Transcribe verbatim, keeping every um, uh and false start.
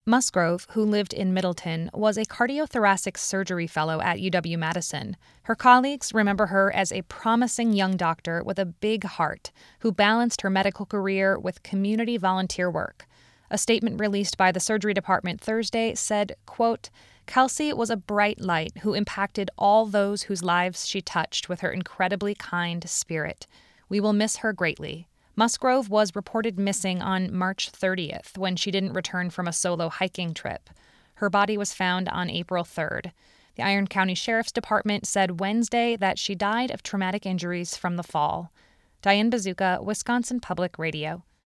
Musgrove, who lived in Middleton, was a cardiothoracic surgery fellow at U W-Madison. Her colleagues remember her as a promising young doctor with a big heart who balanced her medical career with community volunteer work. A statement released by the surgery department Thursday said, quote, "Kelsey was a bright light who impacted all those whose lives she touched with her incredibly kind spirit. We will miss her greatly." Musgrove was reported missing on March thirtieth when she didn't return from a solo hiking trip. Her body was found on April third. The Iron County Sheriff's Department said Wednesday that she died of traumatic injuries from the fall. Diane Bazuka, Wisconsin Public Radio.